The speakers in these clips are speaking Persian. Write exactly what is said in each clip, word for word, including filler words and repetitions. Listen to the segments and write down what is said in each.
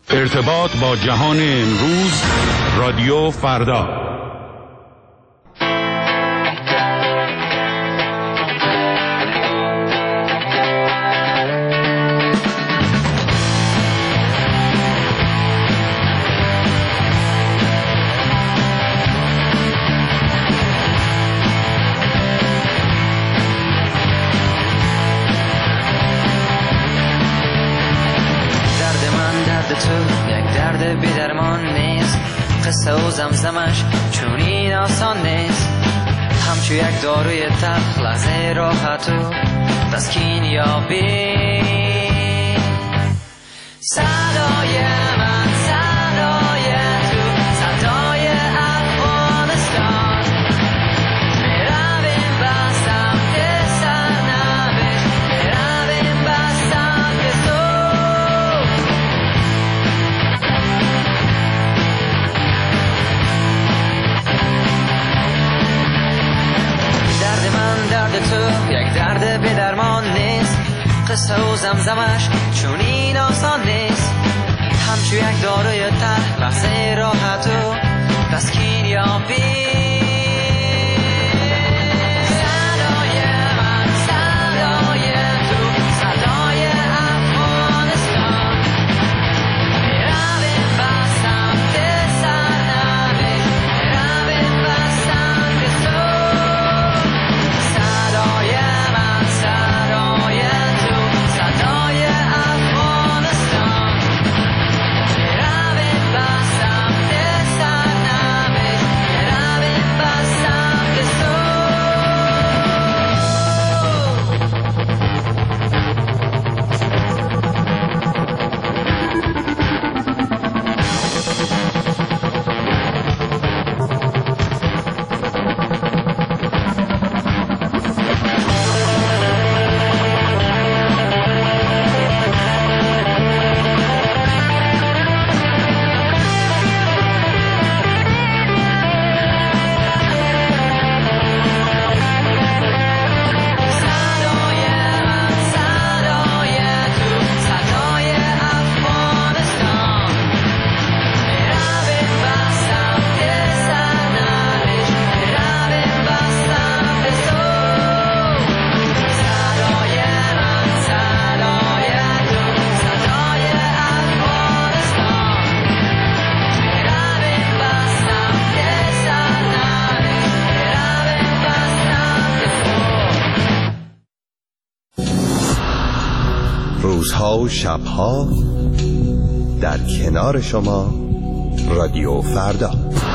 ارتباط با جهان امروز، رادیو فردا. قصه و زمزمش چونین آسان نیست، همچو یک داروی تلخ لحظه راحت و تسکین یابی. صدای من صدای تو، صدای افغانستان، میرویم به سمت سرنوشت، میرویم به سمت صبح. درد من درد تو یک درد بی درمان نیست، قصه و زمزمش چون این آسان نیست، همچو یک داروی تلخ لحظه راحت و تسکین یابی. روزها و شبها در کنار شما، رادیو فردا.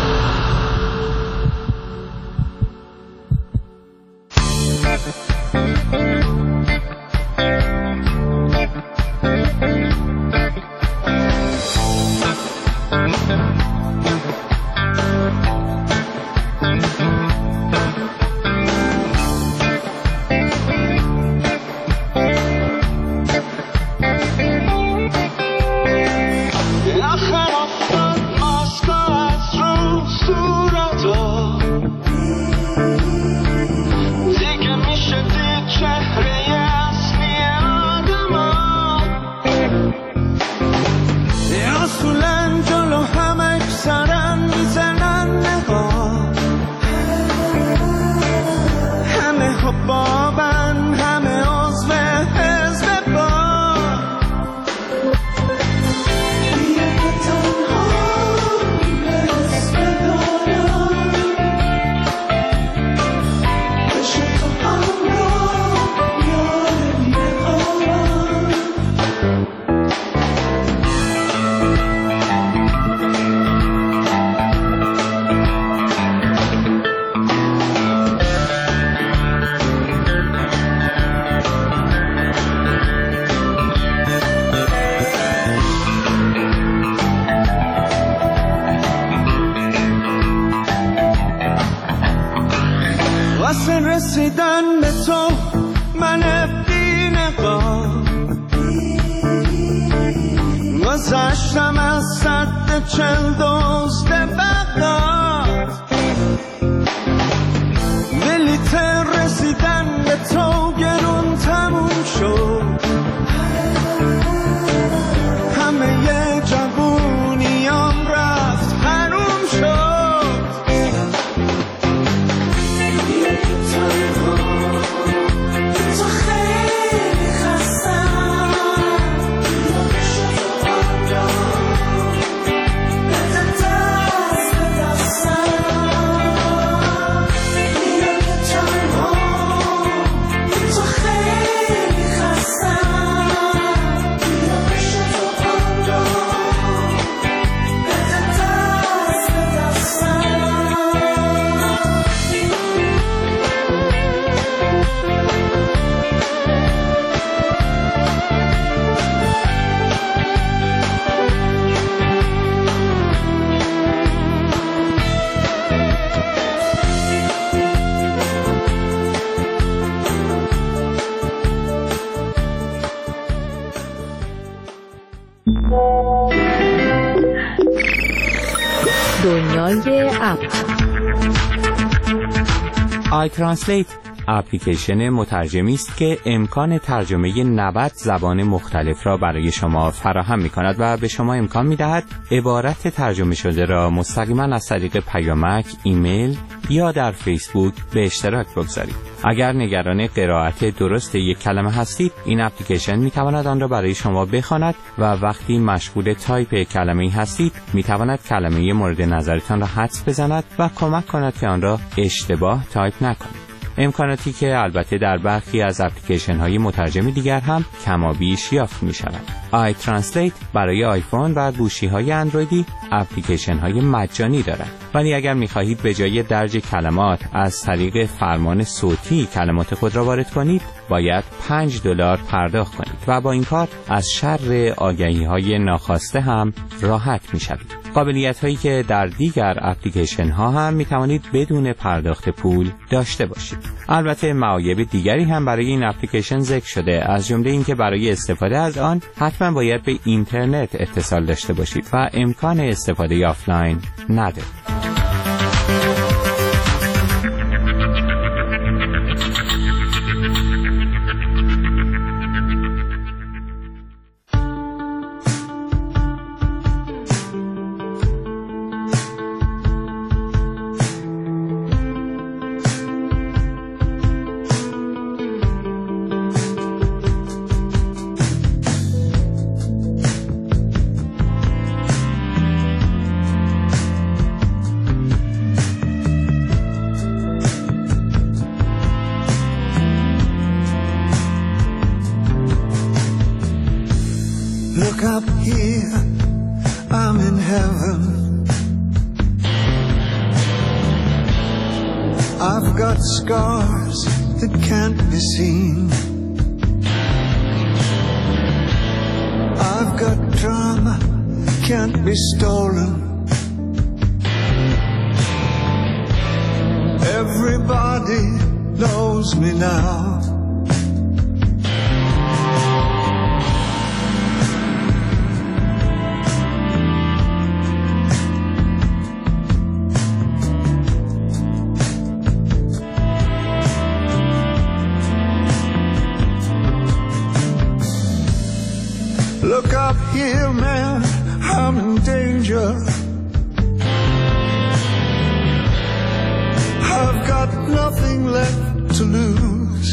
رسیدن به تو من بی نقاب، گذشتم از سد چل دزد بغداد، بلیت رسیدن به تو گرون تموم شد، همه یه جوون دنیای اپ آی ترنسلیت اپلیکیشن مترجمی است که امکان ترجمه نود زبان مختلف را برای شما فراهم می‌کند و به شما امکان می‌دهد عبارت ترجمه شده را مستقیما از طریق پیامک، ایمیل یا در فیسبوک به اشتراک بگذارید. اگر نگران قرائت درست یک کلمه هستید، این اپلیکیشن می‌تواند آن را برای شما بخواند و وقتی مشغول تایپ کلمه‌ای هستید، می‌تواند کلمه مورد نظرتان را حدس بزند و کمک کند که آن را اشتباه تایپ نکنید. امکاناتی که البته در برخی از اپلیکیشن های مترجمی دیگر هم کمابیش یافت می شود. آی ترنسلیت برای آیفون و گوشی های اندرویدی اپلیکیشن های مجانی دارد، ولی اگر می خواهید به جای درج کلمات از طریق فرمان صوتی کلمات خود را وارد کنید، باید پنج دلار پرداخت کنید و با این کار از شر آگهی های ناخواسته هم راحت می شوید. قابلیت هایی که در دیگر اپلیکیشن ها هم می توانید بدون پرداخت پول داشته باشید. البته معایب دیگری هم برای این اپلیکیشن ذکر شده، از جمله اینکه برای استفاده از آن حتما باید به اینترنت اتصال داشته باشید و امکان استفاده آفلاین ندارید. Look up here, I'm in heaven. I've got scars that can't be seen. I've got drama, can't be stolen. Everybody knows me now. Look up here, man, I'm in danger. I've got nothing left to lose.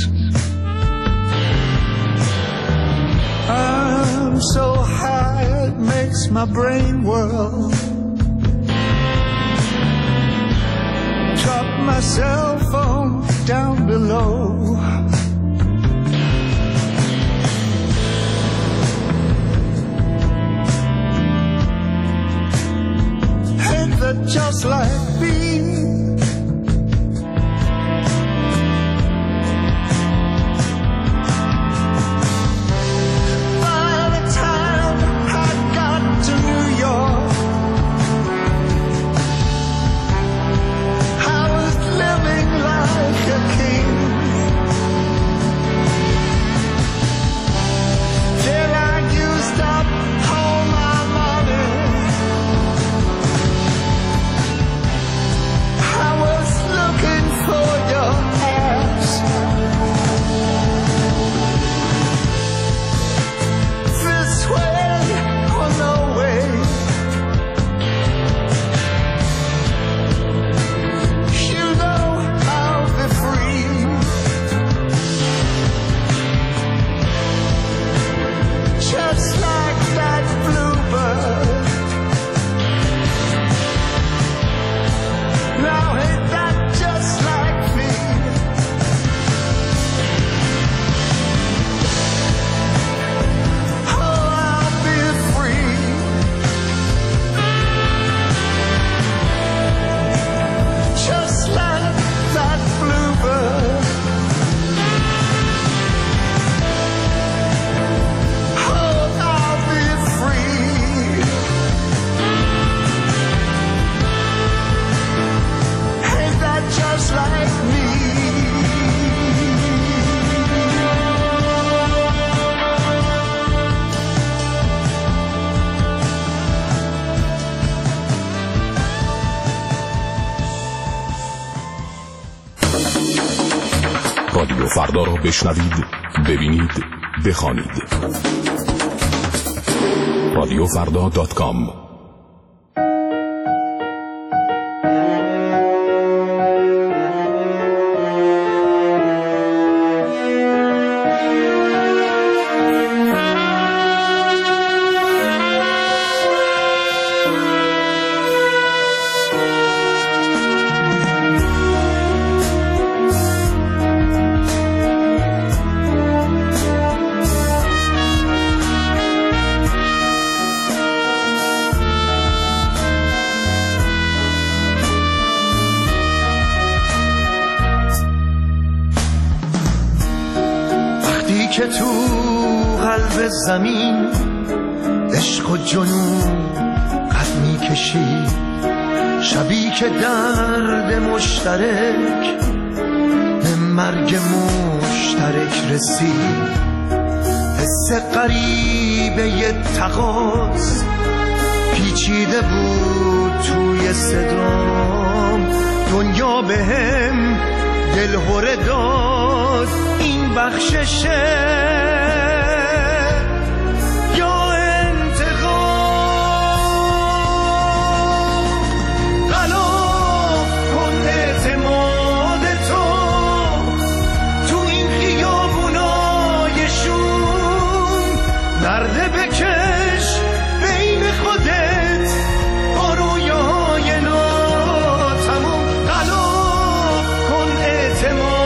I'm so high it makes my brain whirl. Drop my cell phone down below. Just like me, by the time I got to New York, I was living like a king. Then I used up all my money. فردا را بشنوید، ببینید، بخوانید. رادیو فردا دات کام. که تو قلب زمین عشق و جنون قد می کشی، شبی که درد مشترک به مرگ مشترک رسید، حس غریبه ی تقاص پیچیده بود توی صدام، دنیا به هم دلهوره داد، این بخششه یا انتقام، غلاف کن اعتماد تو تو این خیابونای شوم، نرده بکش بین خودت با رویاهای ناتموم، غلاف کن اعتماد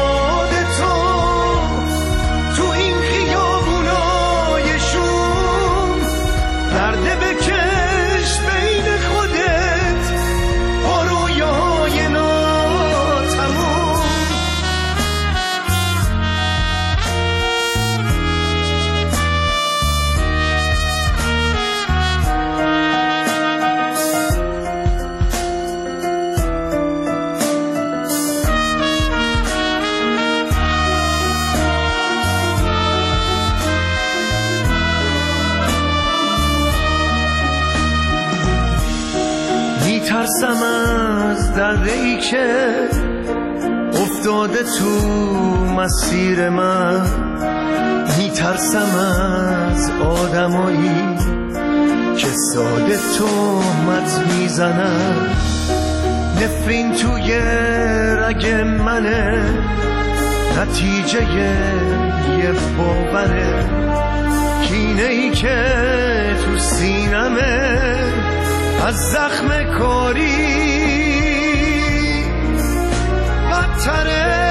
ترسم از دره‌ای که افتاده تو مسیر من، میترسم از آدمایی که ساده تهمت میزنن، نفرین توی رگ منه، نتیجه یه باوره، کینه‌ای که تو سینمه از زخم کاری بدتره.